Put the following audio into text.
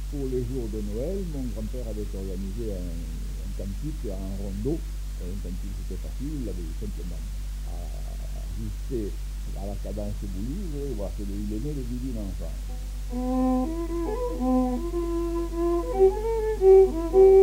pour le jour de Noël, mon grand-père avait organisé un cantique, un rondeau. Un cantique, c'était facile, il avait simplement ajusté à la cadence voulue, et voilà, il aimait le divin enfant.